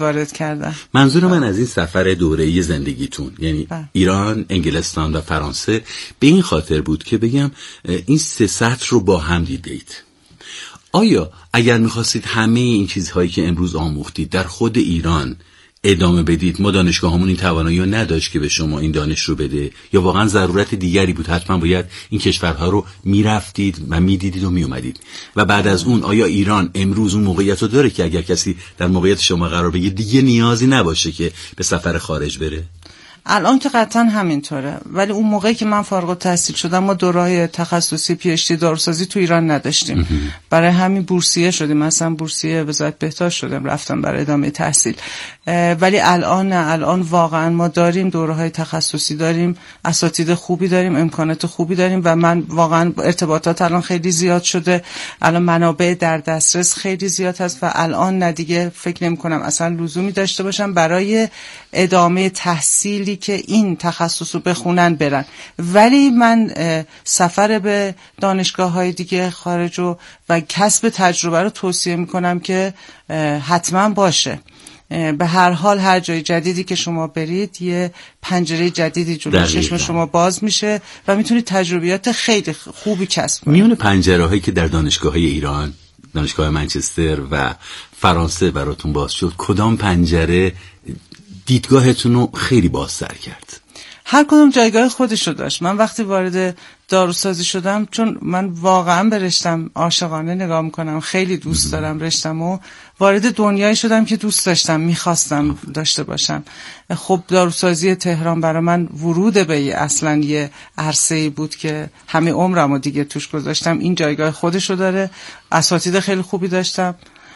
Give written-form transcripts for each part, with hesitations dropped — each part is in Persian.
وارد کردن. منظور من از این سفر دوره‌ای زندگیتون، یعنی ایران، انگلستان و فرانسه، به این خاطر بود که بگم این سه سطح رو با هم دیدید. آیا اگر می‌خواستید همه این چیزهایی که امروز آموختید در خود ایران ادامه بدید، ما دانشگاهمون این توانایی رو نداشت که به شما این دانش رو بده، یا واقعا ضرورت دیگری بود حتما باید این کشورها رو میرفتید و میدیدید و میومدید؟ و بعد از اون آیا ایران امروز اون موقعیت رو داره که اگر کسی در موقعیت شما قرار بگیره دیگه نیازی نباشه که به سفر خارج بره؟ الان که قطعا همینطوره، ولی اون موقعی که من فارغ التحصیل شدم ما دوره‌های تخصصی پی‌اچ‌دی داروسازی تو ایران نداشتیم. برای همین بورسیه شدیم، مثلا بورسیه وزارت بهداشت شدم، رفتم برای ادامه تحصیل. ولی الان واقعا ما داریم دوره‌های تخصصی، داریم اساتید خوبی داریم، امکانات خوبی داریم و من واقعا ارتباطات الان خیلی زیاد شده، الان منابع در دسترس خیلی زیاد هست و الان نه دیگه فکر نمی‌کنم اصلا لزومی داشته باشم برای ادامه تحصیلی که این تخصص رو بخونن برن. ولی من سفر به دانشگاه‌های دیگه خارج و کسب تجربه رو توصیه میکنم که حتما باشه. به هر حال هر جای جدیدی که شما برید یه پنجره جدیدی جلوی چشم شما باز میشه و میتونید تجربیات خیلی خوبی کسب کنید. میونه پنجره‌هایی که در دانشگاه‌های ایران، دانشگاه منچستر و فرانسه براتون باز شد، کدام پنجره دیدگاهتون رو خیلی بازتر کرد؟ هر کدوم جایگاه خودش رو داشت. من وقتی وارد داروسازی شدم، چون من واقعا به رشتم عاشقانه نگاه میکنم، خیلی دوست دارم رشتم و وارد دنیایی شدم که دوست داشتم، میخواستم داشته باشم. خب داروسازی تهران برای من ورود به اصلا یه عرصه‌ای بود که همه عمرمو دیگه توش گذاشتم. این جایگاه خودش رو داره، اساتید خیلی خوبی داشتم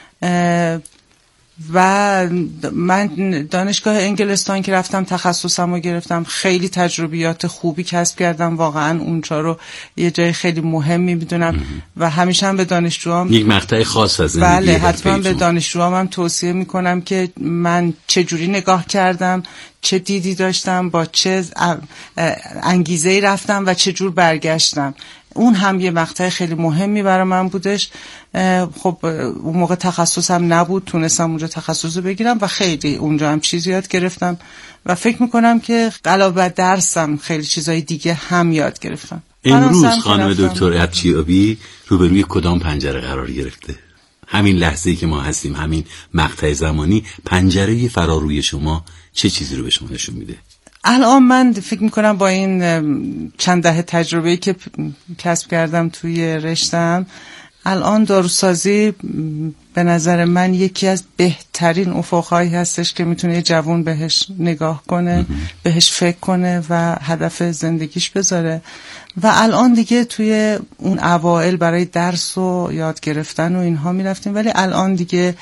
و من دانشگاه انگلستان که رفتم تخصصمو گرفتم، خیلی تجربیات خوبی کسب کردم، واقعا اونجا رو یه جای خیلی مهمی میدونم و همیشه هم به دانشجوام یک مقطع خاص از زندگی بله حتما به دانشجوام هم توصیه میکنم که من چه جوری نگاه کردم، چه دیدی داشتم، با چه انگیزه‌ای رفتم و چه جور برگشتم. اون هم یه مقطع خیلی مهمی برای من بودش. خب اون موقع تخصصم نبود، تونستم اونجا تخصص بگیرم و خیلی اونجا هم چیزی یاد گرفتم و فکر میکنم که علاوه بر درسم خیلی چیزای دیگه هم یاد گرفتم. امروز خانم دکتر ابچیابی روبروی کدام پنجره قرار گرفته؟ همین لحظه‌ای که ما هستیم، همین مقطع زمانی، پنجره فراروی شما چه چیزی رو به شما نشون میده؟ الان من فکر میکنم با این چند دهه تجربه‌ای که کسب کردم توی رشته‌ام، الان داروسازی به نظر من یکی از بهترین افق‌هایی هستش که میتونه یه جوان بهش نگاه کنه، بهش فکر کنه و هدف زندگیش بذاره. و الان دیگه توی اون اوائل برای درس و یاد گرفتن و اینها میرفتیم، ولی الان دیگه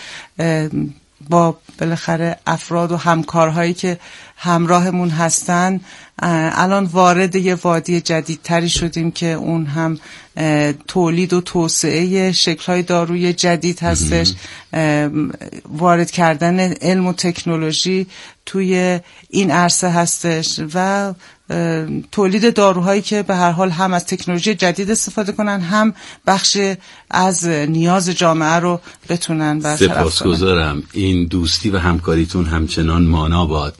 با بالاخره افراد و همکارهایی که همراهمون هستن الان وارد یه وادی جدیدتری شدیم که اون هم تولید و توسعه شکل‌های داروی جدید هستش، وارد کردن علم و تکنولوژی توی این عرصه هستش و تولید داروهایی که به هر حال هم از تکنولوژی جدید استفاده کنن، هم بخش از نیاز جامعه رو بتونن برطرف کنن. سپاسگزارم. این دوستی و همکاریتون همچنان مانا باد.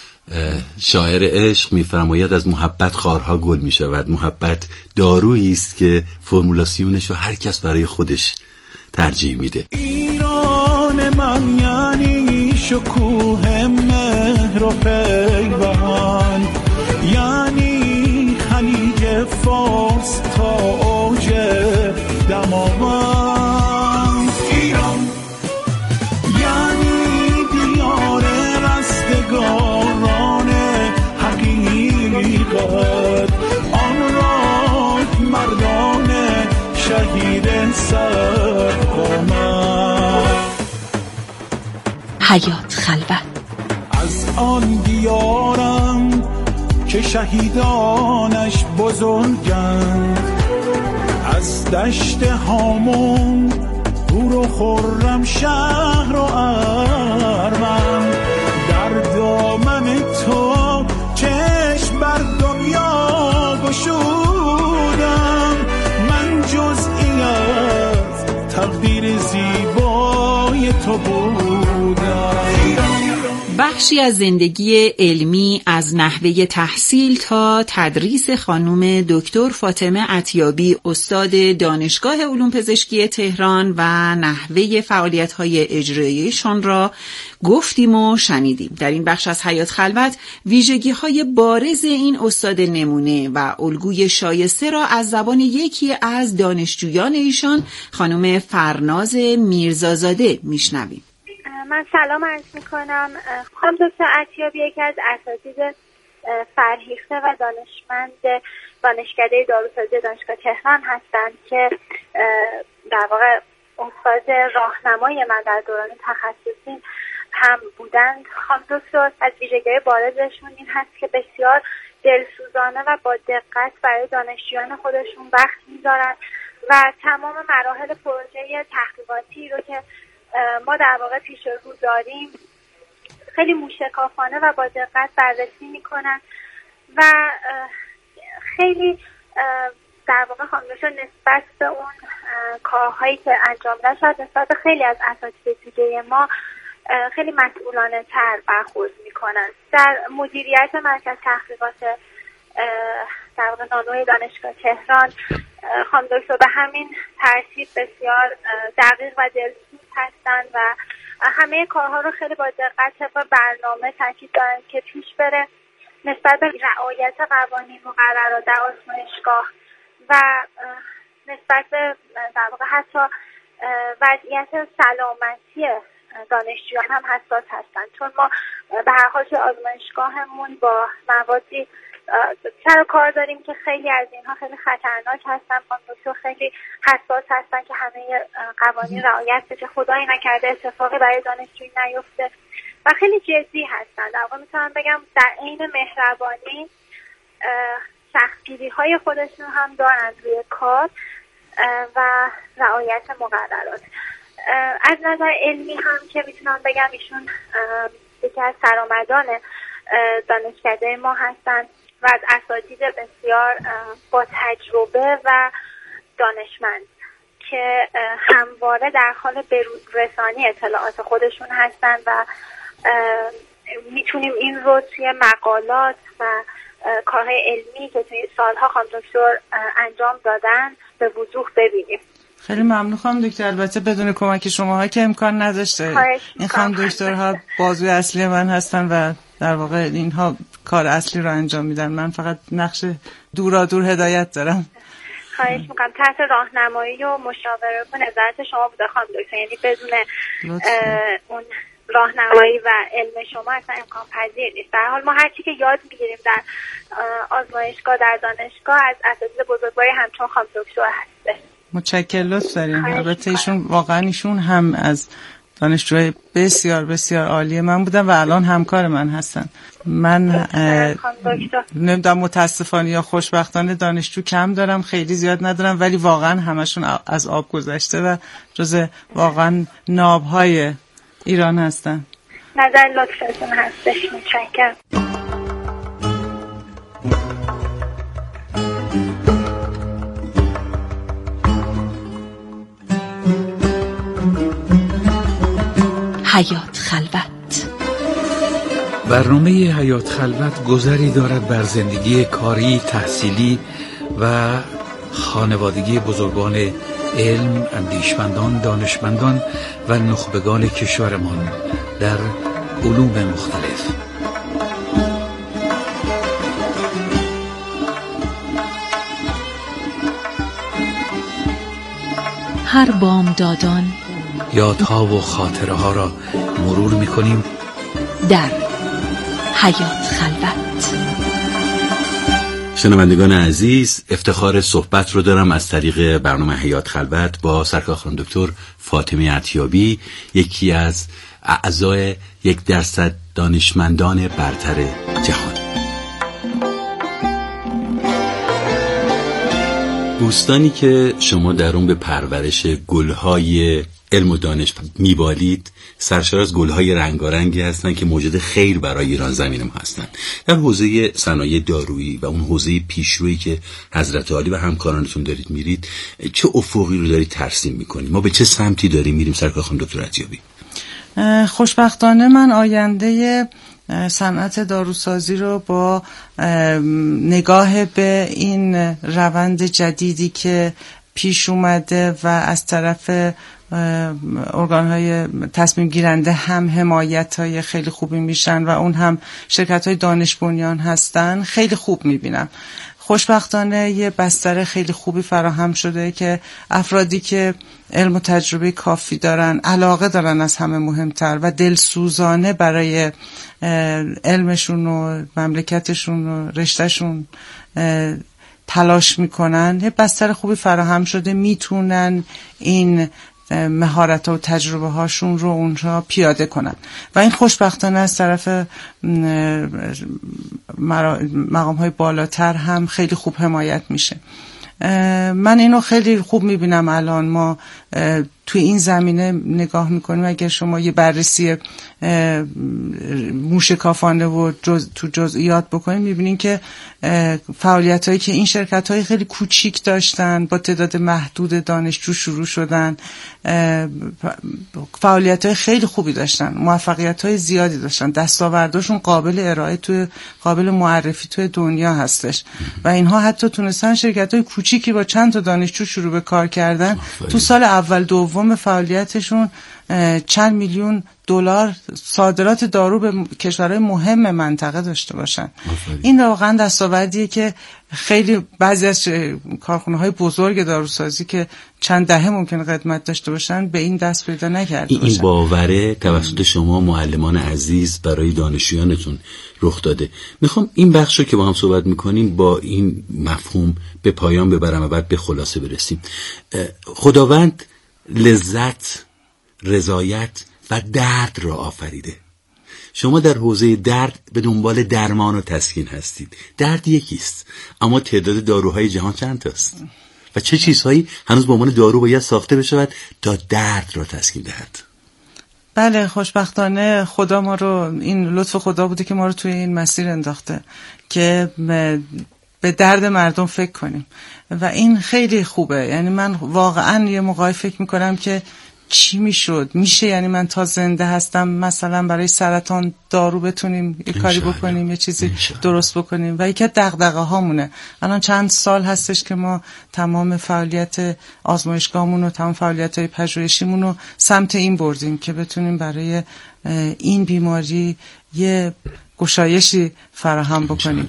شاعر عشق میفرماید از محبت خارها گل میشود. محبت دارویی است که فرمولاسیونش رو هر کس برای خودش ترجیح میده. ایران من یعنی شکوه مهر و پیوند، یعنی خلیج فارس تا اوج دماوند. ایران یعنی دیار رستگاران حقیقت، آن را مردان شهید سرقامت. حیات خلوت از آن دیارم که شهیدانش بزرگند، از دشت هامون دور و خرم شهر و ارمن، در دامن تو چشم بر دنیا گشودم، من جزئی از تقدیر زیبای تو بودم. بخشی از زندگی علمی از نحوه تحصیل تا تدریس خانم دکتر فاطمه عطیابی، استاد دانشگاه علوم پزشکی تهران و نحوه فعالیت‌های اجراییشان را گفتیم و شنیدیم. در این بخش از حیات خلوت ویژگی‌های بارز این استاد نمونه و الگوی شایسته را از زبان یکی از دانشجویان ایشان، خانم فرناز میرزازاده میشنویم. من سلام عرض میکنم. خانم دکتر عطیابی یکی از اساتید فرهیخته و دانشمند دانشکده داروسازی دانشگاه تهران هستند که در واقع استاد راهنمای من در دوران تخصصی هم بودند. خانم دکتر از ویژگی بارزشون این هست که بسیار دلسوزانه و با دقت برای دانشجویان خودشون وقت میذارن و تمام مراحل پروژه تحقیقاتی رو که ما در واقع پیش رو داریم خیلی موشکافانه و با دقت بررسی میکنن و خیلی در واقع خانمشون نسبت به اون کارهایی که انجام دادن نسبت به خیلی از اساتید دیگه ما خیلی مسئولانه تر برخورد میکنن. در مدیریت مرکز تحقیقات در واقع نانوی دانشگاه تهران خانم دکتر به همین ترتیب بسیار دقیق و دلسوز هستن و همه کارها رو خیلی با دقت طبق برنامه تاکید دارن که پیش بره نسبت به رعایت قوانین مقررات در آزمایشگاه و نسبت به در واقع حتی وضعیت سلامتی دانشجویان هم حساس هستن، چون ما به هر حال آزمایشگاهمون با موادی سر کار داریم که خیلی از اینها خیلی خطرناک هستن. خانم خیلی حساس هستن که همه قوانین رعایت بشه، خدایی نکرده اتفاقی برای دانشجویی نیفته و خیلی جدی هستن. در واقع میتونم بگم در عین مهربانی سختگیری های خودشون هم دارن روی کار و رعایت مقررات. از نظر علمی هم که میتونم بگم ایشون یکی از سرآمدان دانشکده ما هستن و از اساتید بسیار با تجربه و دانشمند که همواره در حال بروز رسانی اطلاعات خودشون هستن و میتونیم این رو توی مقالات و کارهای علمی که توی سالها خانم دکتر انجام دادن به وضوح ببینیم. خیلی ممنون خانم دکتر. البته بدون کمک شماها که امکان نداشته. این خانم دکترها بازوی اصلی من هستن و در واقع اینها کار اصلی رو انجام میدن. من فقط نقش دور هدایت دارم. خواهش میکنم. تحت راهنمایی و مشاوره و نظارت شما بوده خانم دکتر، یعنی بدون اون راهنمایی و علم شما اصلا امکان پذیر نیست. در حال ما هر چی که یاد میگیریم در آزمایشگاه در دانشگاه از اساتید بزرگواری همچون خانم دکتر هسته. متشکرم، لطف دارین. البته ایشون هم از دانشجوی بسیار بسیار عالی من بودن و الان همکار من هستن. من نمیدونم متاسفانه یا خوشبختانه دانشجو کم دارم، خیلی زیاد ندارم، ولی واقعا همشون از آب گذشته و جز واقعا نابهای ایران هستن. نظر لطفتون هستش. متشکرم. حیات خلوت. برنامه حیات خلوت گذری دارد بر زندگی کاری، تحصیلی و خانوادگی بزرگان علم، اندیشمندان، دانشمندان و نخبگان کشورمان در علوم مختلف. هر بامدادان یادها و خاطره ها را مرور می‌کنیم در حیات خلوت. شنوندگان عزیز، افتخار صحبت رو دارم از طریق برنامه حیات خلوت با سرکار خانم دکتر فاطمه عطیابی، یکی از اعضای 1% دانشمندان برتر جهان. بوستانی که شما در اون به پرورش گلهای علم و دانش میبالید سرشار از گلهای رنگارنگی هستند که موجد خیر برای ایران زمین ما هستند. در حوزه صنایع دارویی و اون حوزه پیشرویی که حضرت عالی و همکارانتون دارید میرید، چه افقی رو دارید ترسیم میکنید؟ ما به چه سمتی داریم میریم سرکار خانم دکتر عطیابی؟ خوشبختانه من آینده صنعت داروسازی رو با نگاه به این روند جدیدی که پیش اومده و از طرف ارگان‌های تصمیم گیرنده هم حمایت‌های خیلی خوبی میشن و اون هم شرکت‌های دانش بنیان هستن، خیلی خوب میبینم. خوشبختانه یه بستر خیلی خوبی فراهم شده که افرادی که علم و تجربه کافی دارن، علاقه دارن، از همه مهمتر و دلسوزانه برای علمشون و مملکتشون و رشتهشون تلاش میکنن، یه بستر خوبی فراهم شده، میتونن این مهارت و تجربه هاشون رو اونجا پیاده کنن و این خوشبختانه از طرف مقام های بالاتر هم خیلی خوب حمایت میشه. من اینو خیلی خوب میبینم. الان ما توی این زمینه نگاه میکنیم، اگر شما یه بررسی موشکافانه و تو جزئیات بکنید میبینین که فعالیت هایی که این شرکت های خیلی کوچیک داشتن با تعداد محدود دانشجو شروع شدن، فعالیت های خیلی خوبی داشتن، موفقیت های زیادی داشتن، دستاورداشون قابل ارائه، قابل معرفی توی دنیا هستش و اینها حتی تونستن شرکت های کوچیکی با چند تا دانشجو شروع به کار کردن تو سال اول دوم فعالیتشون چند میلیون دلار صادرات دارو به کشورهای مهم منطقه داشته باشن. این واقعا دستاوردیه که خیلی بعضی از کارخانه‌های بزرگ داروسازی که چند دهه ممکنه قدمت داشته باشن به این دست پیدا نکرده باشن. این باوره توسط شما معلمان عزیز برای دانشجویانتون رخ داده. میخوام این بخش رو که با هم صحبت میکنیم با این مفهوم به پایان ببرم و بعد به خلاصه برسیم. خداوند لذت، رضایت و درد را آفریده. شما در حوزه درد به دنبال درمان و تسکین هستید. درد یکیست، اما تعداد داروهای جهان چند تاست و چه چیزهایی هنوز به عنوان دارو باید ساخته بشود تا درد را تسکین دهد؟ بله، خوشبختانه خدا ما رو، این لطف خدا بوده که ما رو توی این مسیر انداخته که به درد مردم فکر کنیم و این خیلی خوبه. یعنی من واقعا یه موقعی فکر میکنم که چی میشه، یعنی من تا زنده هستم مثلا برای سرطان دارو بتونیم یه کاری بکنیم، یه چیزی درست بکنیم و یکی از دغدغه هامونه. الان چند سال هستش که ما تمام فعالیت آزمایشگاهمون و تمام فعالیت‌های پژوهشیمون رو سمت این بردیم که بتونیم برای این بیماری یه گشایشی فراهم بکنیم.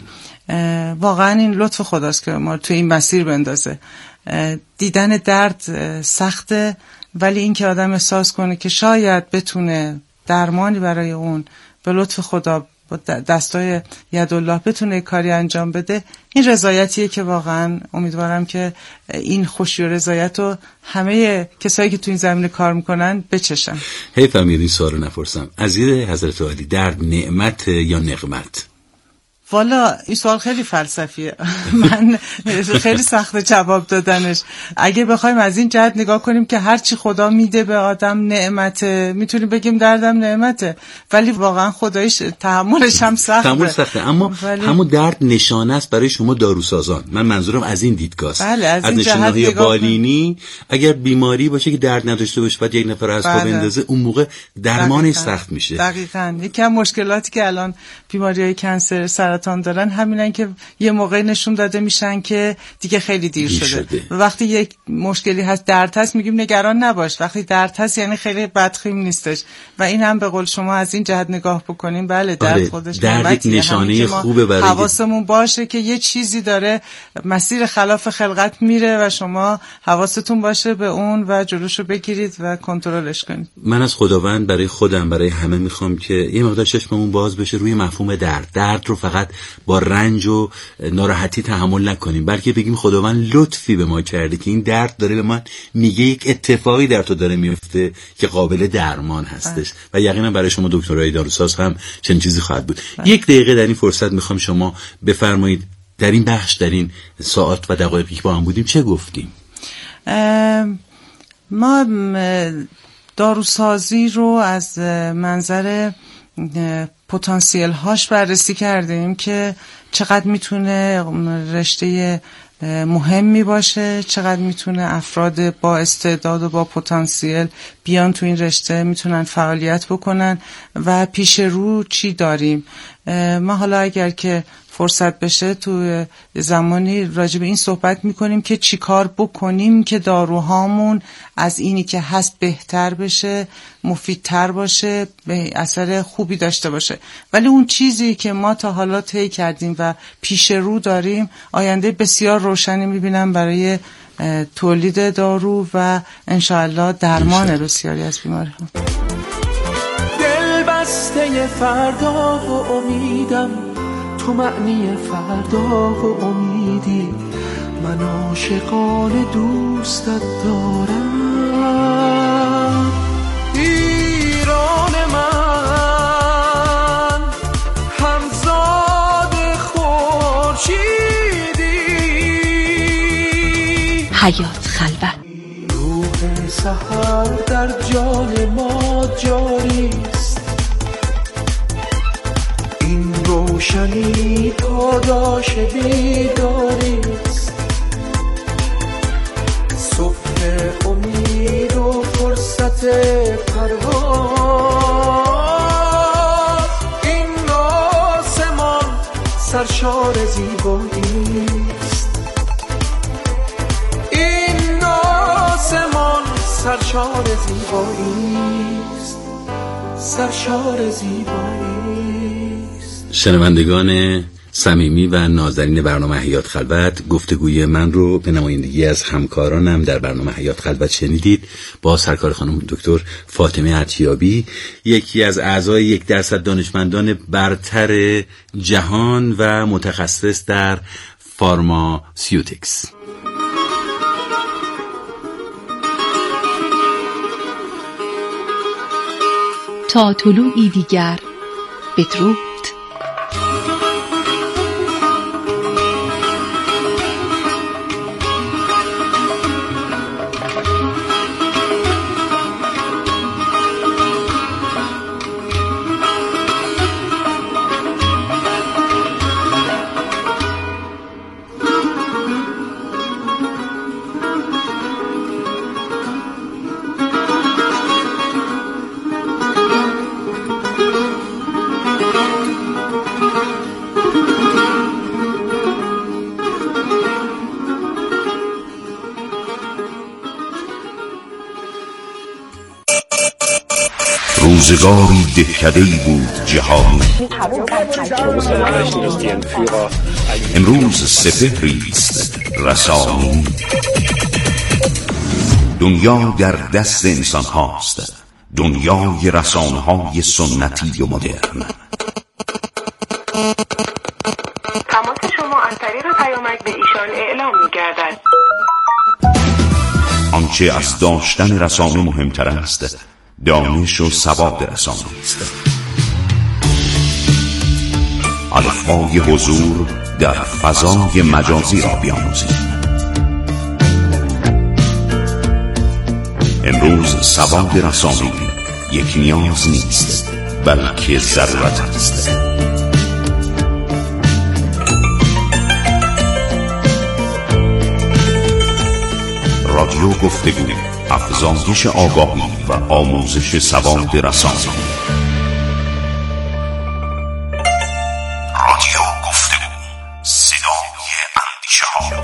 واقعا این لطف خداست که ما تو این مسیر بندازه. دیدن درد سخته، ولی این که آدم احساس کنه که شاید بتونه درمانی برای اون به لطف خدا با دستای یدالله بتونه کاری انجام بده، این رضایتیه که واقعا امیدوارم که این خوشی و رضایت رو همه کسایی که تو این زمینه کار میکنن بچشن. حیف این سوال رو نپرسم. عزیز حضرت عالی، درد نعمت یا نقمت؟ والا این سوال خیلی فلسفیه. من خیلی سخته جواب دادنش. اگه بخوایم از این جهت نگاه کنیم که هرچی خدا میده به آدم نعمته، میتونیم بگیم دردم نعمته، ولی واقعا خدایش تحملش هم سخته. تحمل سخته، اما همون درد نشانه است برای شما داروسازان. من منظورم از این دیدگاه است. بله، از نشانه‌های بالینی اگر بیماری باشه که درد نداشته باشه بعد یک نفر از خواب بندازه، اون موقع درمانش سخت میشه. دقیقاً. یکی از مشکلاتی که الان بیماری‌های کنسر، سرطان دارن همینن که یه موقع نشون داده میشن که دیگه خیلی دیر شده. و وقتی یک مشکلی هست، درد هست، میگیم نگران نباش. وقتی درد هست یعنی خیلی بدخیم نیستش. و این هم به قول شما از این جهت نگاه بکنیم، بله درد خودش درد نشانه خوبه برای حواسمون باشه که یه چیزی داره مسیر خلاف خلقت میره و شما حواستون باشه به اون و جلوشو بگیرید و کنترلش کنید. من از خداوند برای خودم، برای همه میخوام که یه مقدار چشممون باز بشه روی مفهوم درد رو فقط با رنج و ناراحتی تحمل نکنیم، بلکه بگیم خداوند لطفی به ما کرده که این درد داره به من میگه یک اتفاقی در تو داره میفته که قابل درمان هستش و یقینا برای شما دکترای داروساز هم چنین چیزی خواهد بود. یک دقیقه در این فرصت میخوام شما بفرمایید در این بخش، در این ساعت و دقایقی که با هم بودیم چه گفتیم؟ ما داروسازی رو از منظر پتانسیل هاش بررسی کردیم که چقدر میتونه رشته مهمی باشه، چقدر میتونه افراد با استعداد و با پتانسیل بیان تو این رشته، میتونن فعالیت بکنن و پیش رو چی داریم. ما حالا اگر که فرصت بشه تو زمانی راجع به این صحبت میکنیم که چی کار بکنیم که داروهامون از اینی که هست بهتر بشه، مفیدتر باشه، به اثر خوبی داشته باشه. ولی اون چیزی که ما تا حالا طی کردیم و پیش رو داریم، آینده بسیار روشنی میبینم برای تولید دارو و انشاءالله درمان بسیاری از بیماری ها. دل بسته فردا و امیدم، تو معنی فردا و امیدی، من عاشقانه دوستت دارم. ایران من همزاد خورشیدی، حیات خلوت. روح سحر در جان ما جاریست، این روشنی پاداش بیداریست. صبح امید و فرصت پرواز، این آسمان سرشار زیباییست. این آسمان سرشار زیباییست، سرشار زیباییست. شنوندگان صمیمی و نازنین برنامه حیات خلوت، گفتگوی من رو به نمایندگی از همکارانم در برنامه حیات خلوت شنیدید با سرکار خانم دکتر فاطمه عطیابی، یکی از اعضای 1% دانشمندان برتر جهان و متخصص در فارماسیوتیکس. تا طلوعی دیگر بدرود. روزگاری دهکده‌ای بود جهانی، امروز سپهریست رسانی. دنیا در دست انسان هاست، دنیای رسانه های سنتی و مدرن. تماس شما از طریق پیامک به ایشان اعلام می‌گردد. آنچه از داشتن رسانه مهمتر است، دانش و سواد رسانه است. الفبای حضور در فضای مجازی را بیاموزید. امروز سواد رسانه‌ای یک نیاز نیست، بلکه ضرورت است. رادیو گفتگو، افزایش آگاهی و آموزش سواد رسانه. رادیو گفتگو، صدای اندیشه ها.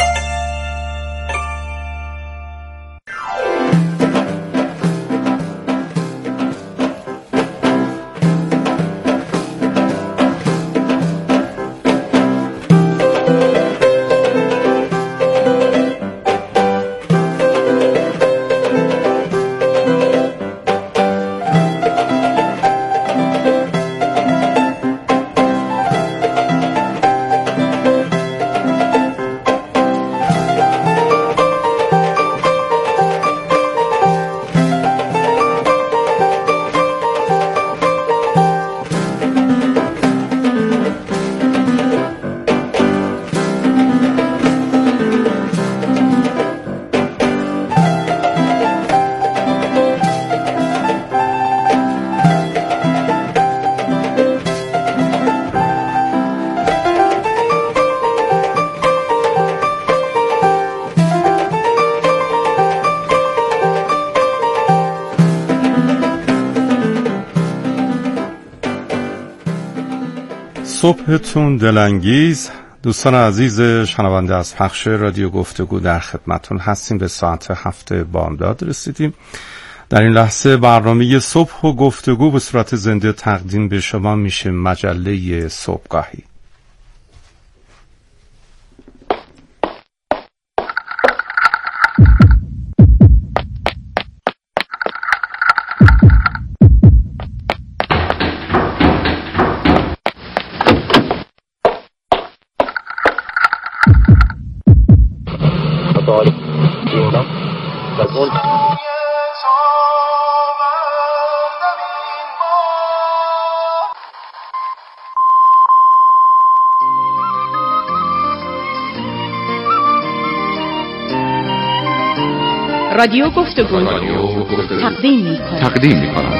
صبحتون دلانگیز. دوستان عزیز شنونده از پخش رادیو گفتگو در خدمتون هستیم. به ساعت 7 بامداد رسیدیم. در این لحظه برنامه صبح و گفتگو به صورت زنده تقدیم به شما میشه مجله صبحگاهی. رادیو گفتگو تقدیم می‌کند.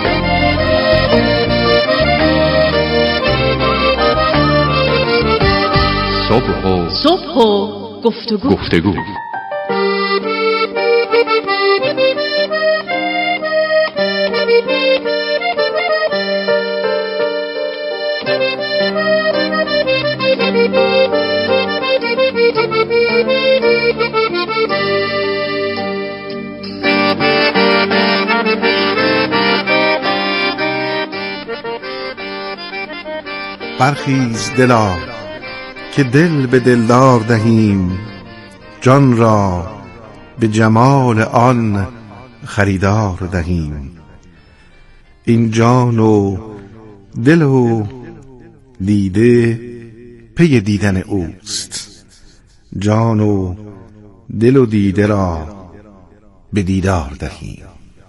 صبح و گفتگو. برخیز دلا که دل به دلدار دهیم، جان را به جمال آن خریدار دهیم. این جان و دل و دیده پی دیدن اوست، جان و دل و دیده را به دیدار دهیم.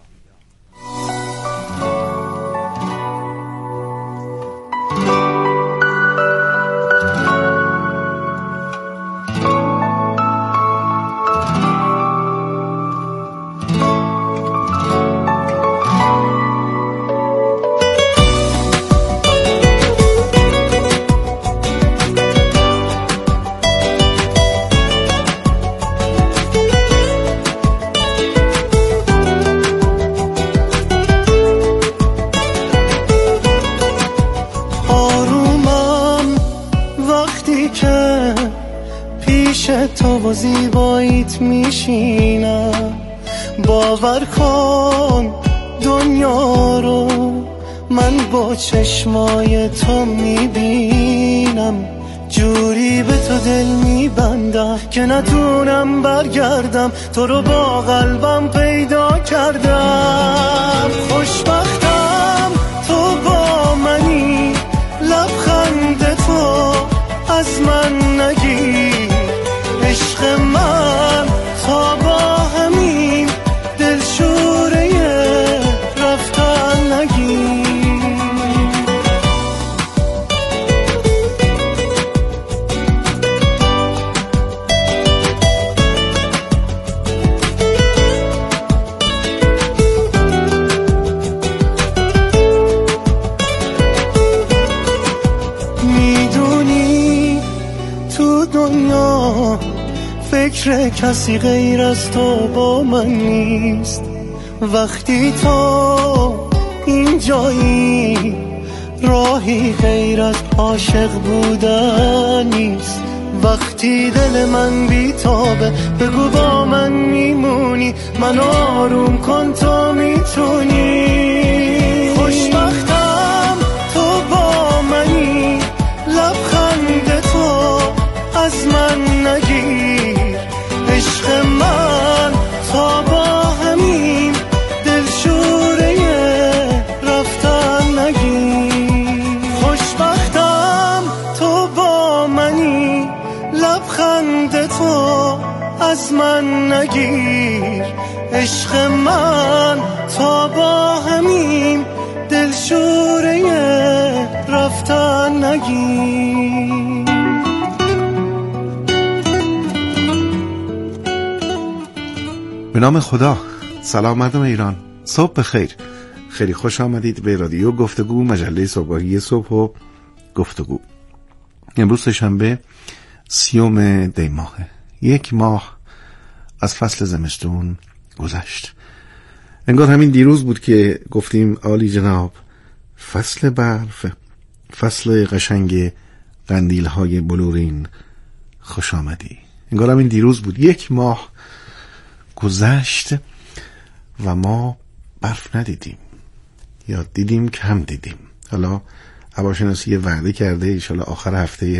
تو و زیباییت میشینم، باور کن دنیا رو من با چشمای تو میبینم، جوری به تو دل میبندم که نتونم برگردم، تو رو با قلبم پیدا کردم. خوشبختم تو با منی، لبخند تو از من نگیر، عشق من تا با همین دلشوره رفتن نگیر. میدونی تو دنیا فکر کسی غیر از تو با من نیست، وقتی تو اینجایی راهی غیر از عاشق بودن نیست. وقتی دل من بیتابه بگو با من میمونی، من آروم کن تو میتونی. خوشبختم تو با منی، لبخند تو از من نگیر، عشق من تا با همین دلشوره رفتن نگیر. خوشبختم تو با منی، لبخند تو از من نگیر، عشق من تا با همین دلشوره رفتن نگیر. به نام خدا. سلام مردم ایران، صبح بخیر. خیلی خوش آمدید به رادیو گفتگو، مجله صبحگاهی صبح و گفتگو. امروز شنبه 30 دی ماهه. یک ماه از فصل زمستون گذشت. انگار همین دیروز بود که گفتیم عالی جناب، فصل برف، فصل قشنگ قندیل‌های بلورین خوش آمدی. انگارم این دیروز بود. 1 ماه گذشت و ما برف ندیدیم، یا دیدیم کم دیدیم. حالا هواشناسی یه وعده کرده ان شاءالله آخر هفته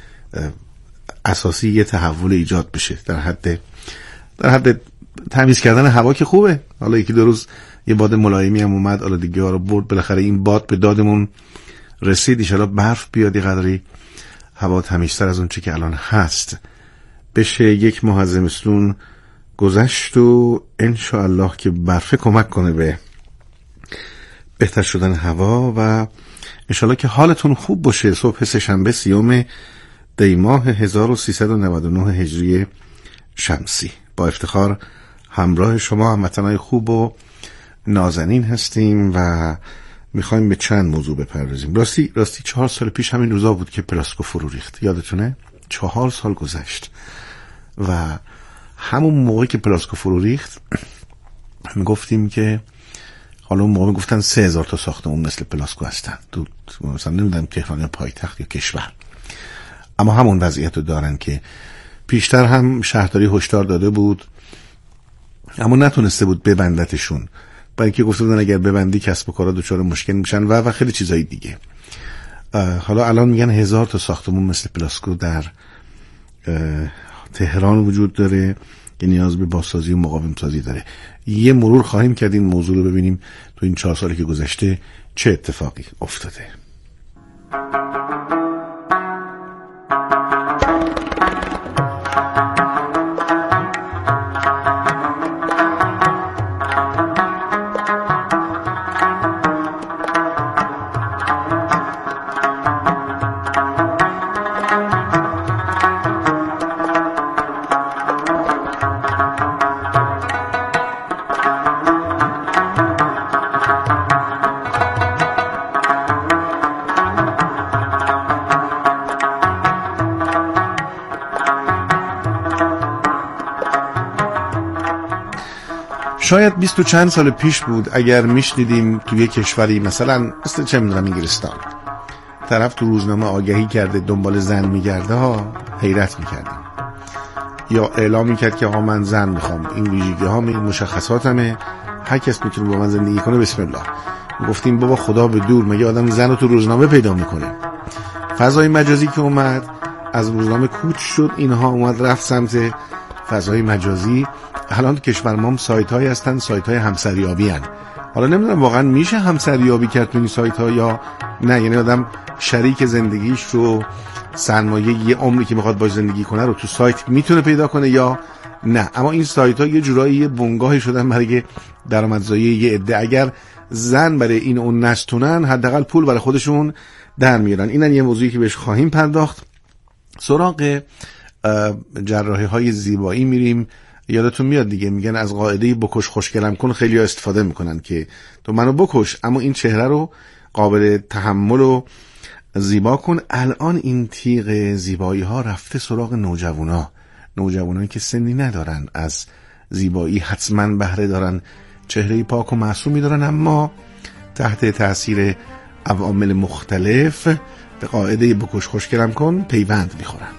اساسی یه تحول ایجاد بشه در حد تمیز کردن هوا که خوبه. حالا 1-2 روز یه باد ملایمی هم اومد، حالا دیگه ها رو برد. بالاخره این باد به دادمون رسید. ان شاءالله برف بیاد، یه قدری هوا تمیزتر از اون چی که الان هست بشه. 1 ماه از زمستون گذشت و ان شاء الله که برف کمک کنه به بهتر شدن هوا و ان شاء الله که حالتون خوب باشه. صبح سه‌شنبه 30 دی ماه 1399 هجری شمسی با افتخار همراه شما هموطنای خوب و نازنین هستیم و میخوایم به چند موضوع بپردازیم. راستی 4 سال پیش همین روزا بود که پلاسکو فرو ریخت، یادتونه؟ 4 سال گذشت و همون موقعی که پلاسکو فرو ریخت میگفتیم که حالا اون موقع میگفتن 3000 تا ساختمون مثل پلاسکو هستن تو مثلا نمیدونم تهران یا پایتخت یا کشور، اما همون وضعیت رو دارن که پیشتر هم شهرداری هشدار داده بود اما نتونسته بود ببندتشون، برای اینکه گفته بودن اگر ببندی کسب و کارا دچار مشکل میشن و خیلی چیزای دیگه. حالا الان میگن 1000 تا ساختمون مثل پلاسکو در تهران وجود داره که نیاز به بازسازی و مقاوم سازی داره. یه مرور خواهیم کرد این موضوع رو، ببینیم تو این 4 سالی که گذشته چه اتفاقی افتاده. شاید 20 و چند سال پیش بود اگر میشنیدیم توی کشوری مثلا مثل چه میدونم انگلستان طرف تو روزنامه آگهی کرده دنبال زن میگرده ها، حیرت میکردیم. یا اعلام میکرد که ها من زن میخوام، این ویژگی ها این مشخصاتمه، هر کس میتونه با من زندگی کنه، بسم الله. گفتیم بابا خدا به دور، مگه آدم زن رو تو روزنامه پیدا میکنه؟ فضای مجازی که اومد از روزنامه کوچ شد، اینها اومد رفت سمت فضای مجازی. الان تو کشور ما هم سایت هایی هستن، سایت های همسریابی هن. حالا نمیدونم واقعا میشه همسریابی کرد تو این سایت ها یا نه، یعنی آدم شریک زندگیش رو سرمایه یه عمری که میخواد باش زندگی کنه رو تو سایت میتونه پیدا کنه یا نه. اما این سایت ها یه جورایی یه بنگاهی شدن برای درآمدزایی یه عده. اگر زن برای این اون نستونن حداقل پول برای خودشون در میارن. اینن یه موضوعی که بهش خواهیم پرداخت. سراغ جراحی های زیبایی میریم. یادتون میاد دیگه، میگن از قاعده بکش خوشگلم کن خیلی ها استفاده میکنن که تو منو بکش اما این چهره رو قابل تحمل و زیبا کن. الان این تیغ زیبایی ها رفته سراغ نوجوانایی که سنی ندارن، از زیبایی حتما بهره دارن، چهره پاک و معصومی دارن، اما تحت تاثیر عوامل مختلف به قاعده بکش خوشگلم کن پیوند میخورن.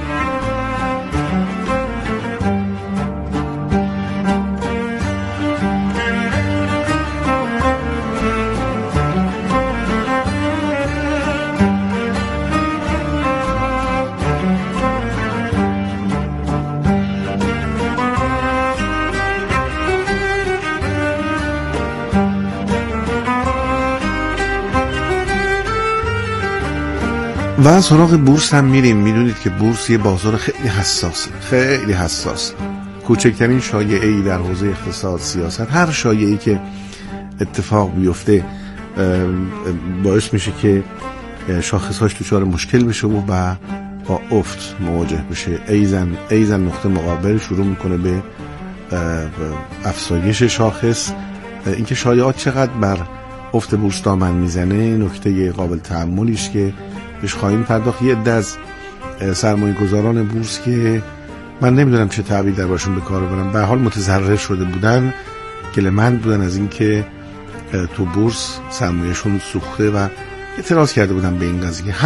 و سراغ بورس هم میریم. میدونید که بورس یه بازار خیلی حساس. کوچکترین شایعه‌ای در حوزه اقتصاد، سیاست، هر شایعه‌ای که اتفاق بیفته باعث میشه که شاخص‌هاش دچار مشکل بشه و با افت مواجه بشه. ایزن نقطه مقابل شروع میکنه به افزایش شاخص. اینکه شایعات چقدر بر افت بورس دامن میزنه نکته قابل تأملیش که بهش خواهیم پرداخت. یه عده از سرمایه گذاران بورس که من نمیدونم چه تعبیر دربارشون به کار ببرم، به هر حال متضرر شده بودن، گله‌مند بودن از اینکه تو بورس سرمایه‌شون سوخته و اعتراض کرده بودن به این قضیه.